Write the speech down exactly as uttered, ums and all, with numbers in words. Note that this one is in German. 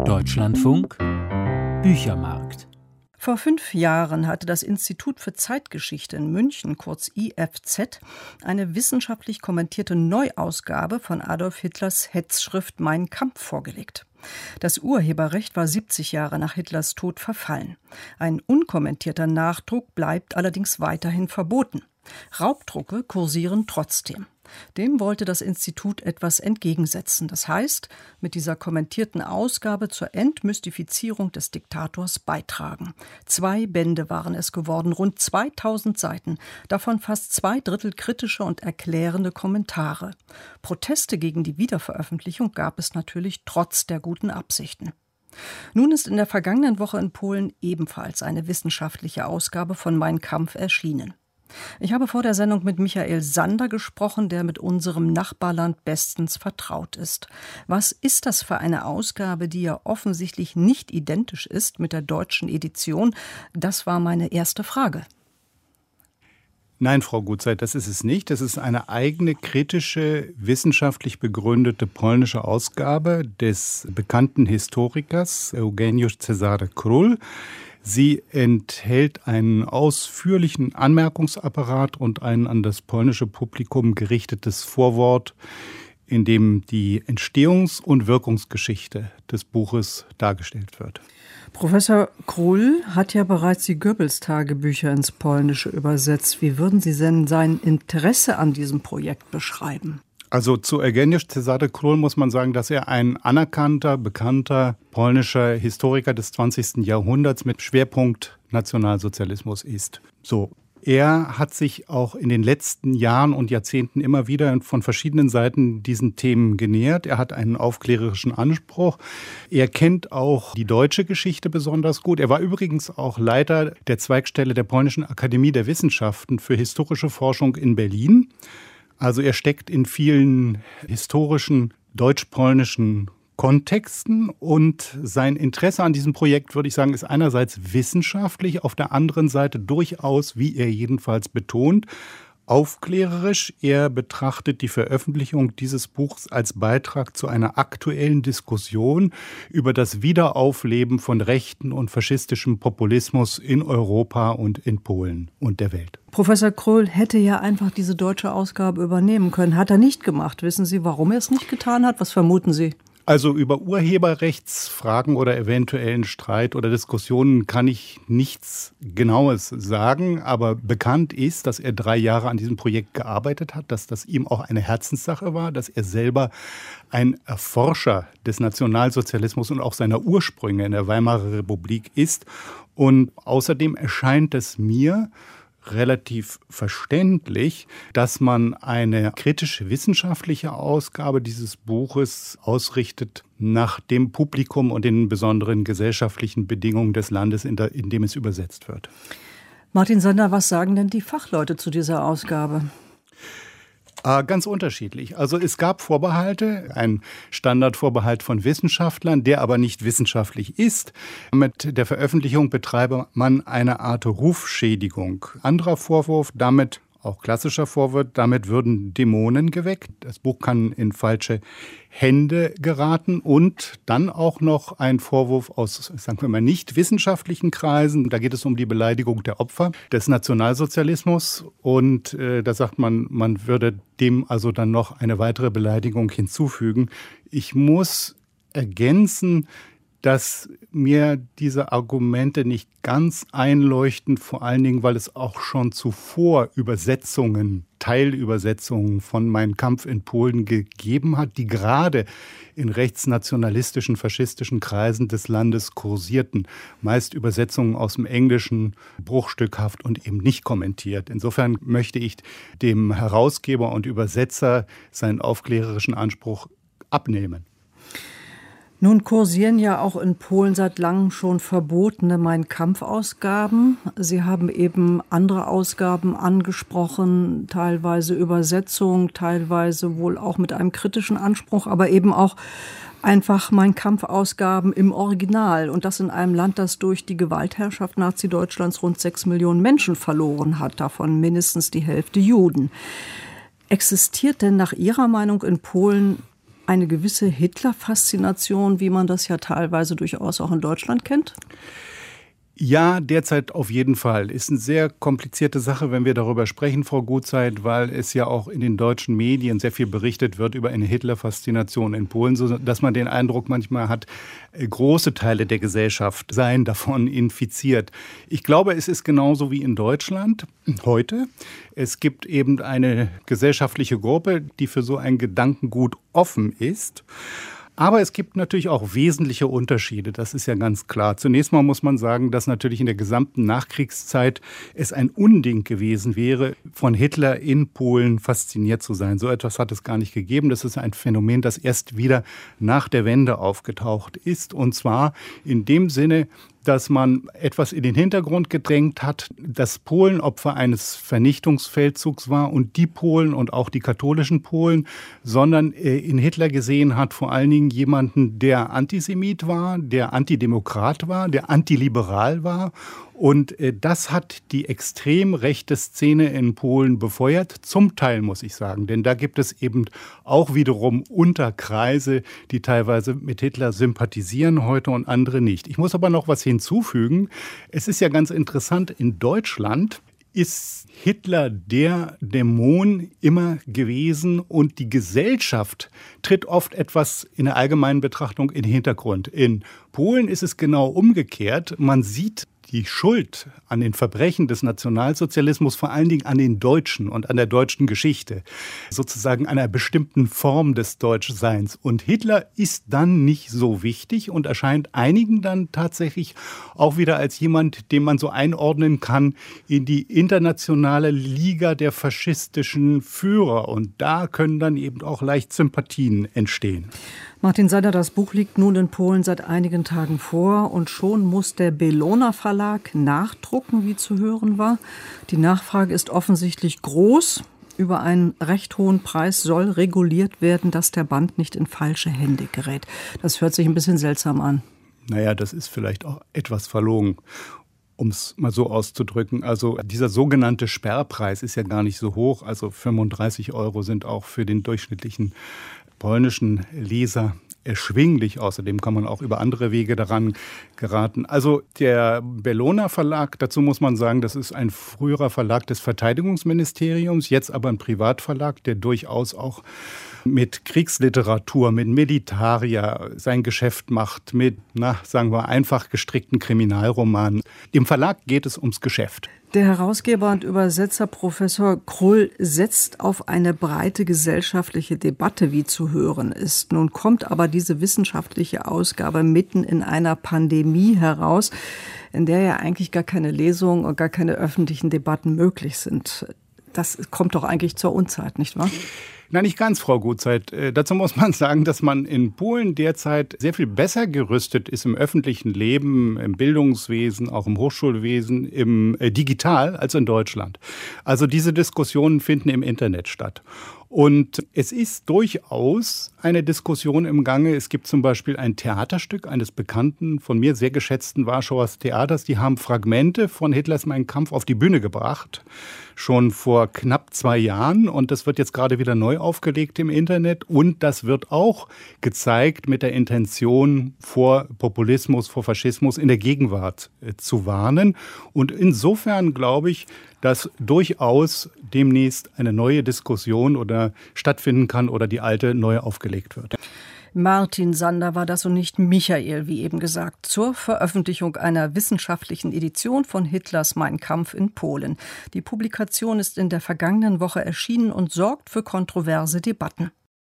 Deutschlandfunk Büchermarkt. Vor fünf Jahren hatte das Institut für Zeitgeschichte in München, kurz I F Z, eine wissenschaftlich kommentierte Neuausgabe von Adolf Hitlers Hetzschrift Mein Kampf vorgelegt. Das Urheberrecht war siebzig Jahre nach Hitlers Tod verfallen. Ein unkommentierter Nachdruck bleibt allerdings weiterhin verboten. Raubdrucke kursieren trotzdem. Dem wollte das Institut etwas entgegensetzen. Das heißt, mit dieser kommentierten Ausgabe zur Entmystifizierung des Diktators beitragen. Zwei Bände waren es geworden, rund zweitausend Seiten, davon fast zwei Drittel kritische und erklärende Kommentare. Proteste gegen die Wiederveröffentlichung gab es natürlich trotz der guten Absichten. Nun ist in der vergangenen Woche in Polen ebenfalls eine wissenschaftliche Ausgabe von Mein Kampf erschienen. Ich habe vor der Sendung mit Michael Sander gesprochen, der mit unserem Nachbarland bestens vertraut ist. Was ist das für eine Ausgabe, die ja offensichtlich nicht identisch ist mit der deutschen Edition? Das war meine erste Frage. Nein, Frau Gutzeit, das ist es nicht. Das ist eine eigene, kritische, wissenschaftlich begründete polnische Ausgabe des bekannten Historikers Eugeniusz Cezary Król. Sie enthält einen ausführlichen Anmerkungsapparat und ein an das polnische Publikum gerichtetes Vorwort, in dem die Entstehungs- und Wirkungsgeschichte des Buches dargestellt wird. Professor Król hat ja bereits die Goebbels-Tagebücher ins Polnische übersetzt. Wie würden Sie denn sein Interesse an diesem Projekt beschreiben? Also zu Eugeniusz Cezary Król muss man sagen, dass er ein anerkannter, bekannter polnischer Historiker des zwanzigsten Jahrhunderts mit Schwerpunkt Nationalsozialismus ist. So, er hat sich auch in den letzten Jahren und Jahrzehnten immer wieder von verschiedenen Seiten diesen Themen genähert. Er hat einen aufklärerischen Anspruch. Er kennt auch die deutsche Geschichte besonders gut. Er war übrigens auch Leiter der Zweigstelle der Polnischen Akademie der Wissenschaften für historische Forschung in Berlin. Also er steckt in vielen historischen deutsch-polnischen Kontexten und sein Interesse an diesem Projekt, würde ich sagen, ist einerseits wissenschaftlich, auf der anderen Seite durchaus, wie er jedenfalls betont, aufklärerisch. Er betrachtet die Veröffentlichung dieses Buchs als Beitrag zu einer aktuellen Diskussion über das Wiederaufleben von rechten und faschistischem Populismus in Europa und in Polen und der Welt. Professor Król hätte ja einfach diese deutsche Ausgabe übernehmen können. Hat er nicht gemacht. Wissen Sie, warum er es nicht getan hat? Was vermuten Sie? Also über Urheberrechtsfragen oder eventuellen Streit oder Diskussionen kann ich nichts Genaues sagen, aber bekannt ist, dass er drei Jahre an diesem Projekt gearbeitet hat, dass das ihm auch eine Herzenssache war, dass er selber ein Erforscher des Nationalsozialismus und auch seiner Ursprünge in der Weimarer Republik ist. Und außerdem erscheint es mir relativ verständlich, dass man eine kritisch-wissenschaftliche Ausgabe dieses Buches ausrichtet nach dem Publikum und den besonderen gesellschaftlichen Bedingungen des Landes, in, der, in dem es übersetzt wird. Martin Sander, was sagen denn die Fachleute zu dieser Ausgabe? Ganz unterschiedlich. Also es gab Vorbehalte, ein Standardvorbehalt von Wissenschaftlern, der aber nicht wissenschaftlich ist. Mit der Veröffentlichung betreibe man eine Art Rufschädigung. Anderer Vorwurf, damit auch klassischer Vorwurf, damit würden Dämonen geweckt. Das Buch kann in falsche Hände geraten und dann auch noch ein Vorwurf aus, sagen wir mal, nicht wissenschaftlichen Kreisen. Da geht es um die Beleidigung der Opfer des Nationalsozialismus und äh, da sagt man, man würde dem also dann noch eine weitere Beleidigung hinzufügen. Ich muss ergänzen, dass mir diese Argumente nicht ganz einleuchten, vor allen Dingen, weil es auch schon zuvor Übersetzungen, Teilübersetzungen von Mein Kampf in Polen gegeben hat, die gerade in rechtsnationalistischen, faschistischen Kreisen des Landes kursierten. Meist Übersetzungen aus dem Englischen, bruchstückhaft und eben nicht kommentiert. Insofern möchte ich dem Herausgeber und Übersetzer seinen aufklärerischen Anspruch abnehmen. Nun kursieren ja auch in Polen seit langem schon verbotene Mein-Kampf-Ausgaben. Sie haben eben andere Ausgaben angesprochen, teilweise Übersetzung, teilweise wohl auch mit einem kritischen Anspruch, aber eben auch einfach Mein-Kampf-Ausgaben im Original. Und das in einem Land, das durch die Gewaltherrschaft Nazi-Deutschlands rund sechs Millionen Menschen verloren hat, davon mindestens die Hälfte Juden. Existiert denn nach Ihrer Meinung in Polen eine gewisse Hitler-Faszination, wie man das ja teilweise durchaus auch in Deutschland kennt? Ja, derzeit auf jeden Fall. Ist eine sehr komplizierte Sache, wenn wir darüber sprechen, Frau Gutzeit, weil es ja auch in den deutschen Medien sehr viel berichtet wird über eine Hitler-Faszination in Polen, sodass man den Eindruck manchmal hat, große Teile der Gesellschaft seien davon infiziert. Ich glaube, es ist genauso wie in Deutschland heute. Es gibt eben eine gesellschaftliche Gruppe, die für so ein Gedankengut offen ist. Aber es gibt natürlich auch wesentliche Unterschiede, das ist ja ganz klar. Zunächst mal muss man sagen, dass natürlich in der gesamten Nachkriegszeit es ein Unding gewesen wäre, von Hitler in Polen fasziniert zu sein. So etwas hat es gar nicht gegeben. Das ist ein Phänomen, das erst wieder nach der Wende aufgetaucht ist. Und zwar in dem Sinne, dass man etwas in den Hintergrund gedrängt hat, dass Polen Opfer eines Vernichtungsfeldzugs war und die Polen und auch die katholischen Polen, sondern in Hitler gesehen hat vor allen Dingen jemanden, der Antisemit war, der Antidemokrat war, der antiliberal war. Und das hat die extrem rechte Szene in Polen befeuert, zum Teil muss ich sagen. Denn da gibt es eben auch wiederum Unterkreise, die teilweise mit Hitler sympathisieren heute und andere nicht. Ich muss aber noch was hinzufügen. Es ist ja ganz interessant, in Deutschland ist Hitler der Dämon immer gewesen und die Gesellschaft tritt oft etwas in der allgemeinen Betrachtung in den Hintergrund. In Polen ist es genau umgekehrt. Man sieht die Schuld an den Verbrechen des Nationalsozialismus vor allen Dingen an den Deutschen und an der deutschen Geschichte, sozusagen einer bestimmten Form des Deutschseins. Und Hitler ist dann nicht so wichtig und erscheint einigen dann tatsächlich auch wieder als jemand, den man so einordnen kann in die internationale Liga der faschistischen Führer. Und da können dann eben auch leicht Sympathien entstehen. Martin Sander, das Buch liegt nun in Polen seit einigen Tagen vor und schon muss der Bellona Verlag nachdrucken, wie zu hören war. Die Nachfrage ist offensichtlich groß. Über einen recht hohen Preis soll reguliert werden, dass der Band nicht in falsche Hände gerät. Das hört sich ein bisschen seltsam an. Naja, das ist vielleicht auch etwas verlogen, um es mal so auszudrücken. Also dieser sogenannte Sperrpreis ist ja gar nicht so hoch. Also fünfunddreißig Euro sind auch für den durchschnittlichen polnischen Leser erschwinglich. Außerdem kann man auch über andere Wege daran geraten. Also der Bellona Verlag, dazu muss man sagen, das ist ein früherer Verlag des Verteidigungsministeriums, jetzt aber ein Privatverlag, der durchaus auch mit Kriegsliteratur, mit Militaria sein Geschäft macht, mit, na, sagen wir, einfach gestrickten Kriminalromanen. Dem Verlag geht es ums Geschäft. Der Herausgeber und Übersetzer Professor Krull setzt auf eine breite gesellschaftliche Debatte, wie zu hören ist. Nun kommt aber diese wissenschaftliche Ausgabe mitten in einer Pandemie heraus, in der ja eigentlich gar keine Lesungen und gar keine öffentlichen Debatten möglich sind. Das kommt doch eigentlich zur Unzeit, nicht wahr? Na, nicht ganz, Frau Gutzeit. Äh, dazu muss man sagen, dass man in Polen derzeit sehr viel besser gerüstet ist im öffentlichen Leben, im Bildungswesen, auch im Hochschulwesen, im äh, digital als in Deutschland. Also diese Diskussionen finden im Internet statt. Und es ist durchaus eine Diskussion im Gange. Es gibt zum Beispiel ein Theaterstück eines bekannten, von mir sehr geschätzten Warschauer Theaters. Die haben Fragmente von Hitlers Mein Kampf auf die Bühne gebracht, schon vor knapp zwei Jahren. Und das wird jetzt gerade wieder neu aufgelegt im Internet. Und das wird auch gezeigt mit der Intention, vor Populismus, vor Faschismus in der Gegenwart äh, zu warnen. Und insofern glaube ich, dass durchaus demnächst eine neue Diskussion oder stattfinden kann oder die alte neu aufgelegt wird. Martin Sander war das und nicht Michael, wie eben gesagt, zur Veröffentlichung einer wissenschaftlichen Edition von Hitlers Mein Kampf in Polen. Die Publikation ist in der vergangenen Woche erschienen und sorgt für kontroverse Debatten.